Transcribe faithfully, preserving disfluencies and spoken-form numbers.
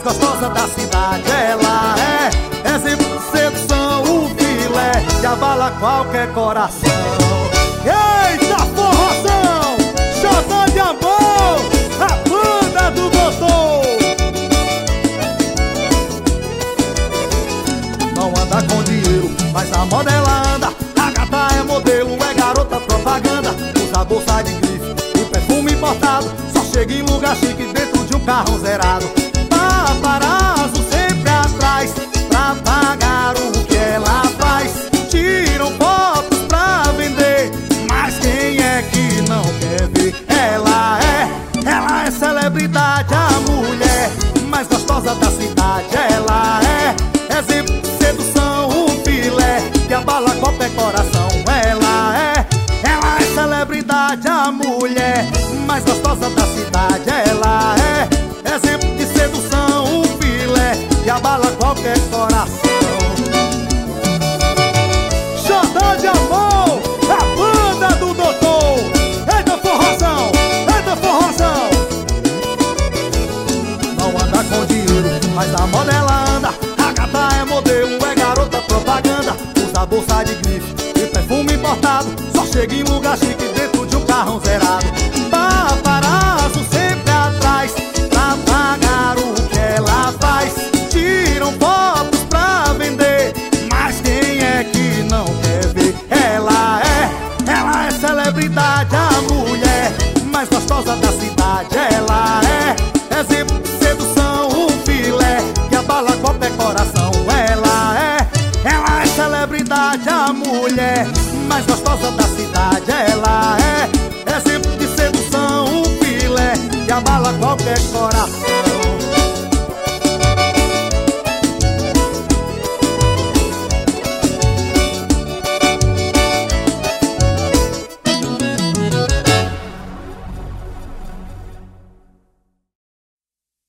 gostosa da cidade. Ela é exemplo de sedução, o filé que abala qualquer coração. Eita forrozão, Xodó de amor, a banda do doutor. Não anda com dinheiro, mas a moda ela anda. A gata é modelo, é garota propaganda. Usa bolsa de grife e perfume importado. Só chega em lugar chique dentro de um carro zerado. Paparazzo sempre atrás pra pagar o que ela faz. Tiram fotos pra vender, mas quem é que não quer ver? Ela é, ela é celebridade, a mulher mais gostosa da cidade. Ela é exemplo de sedução, o filé que abala qualquer coração. Ela é, ela é celebridade, a mulher mais gostosa da cidade. Ela é exemplo de sedução, o filé que abala qualquer coração. Xodó de amor, a banda do doutor. Eita forrozão, eita forrozão. Não anda com dinheiro, mas a moda ela anda. A gata é modelo, é garota propaganda. Usa bolsa de grife e perfume importado. Só chega em lugar chique dentro de um carro zerado. Paparazzo sempre atrás pra pagar o que ela faz. Tiram fotos pra vender, mas quem é que não quer ver? Ela é, ela é celebridade, a mulher mais gostosa da cidade. Ela é exemplo de sedução, o filé que abala qualquer coração. Ela é, ela é celebridade, a mulher mais gostosa da cidade. Ela é exemplo de sedução, o filé que abala qualquer coração.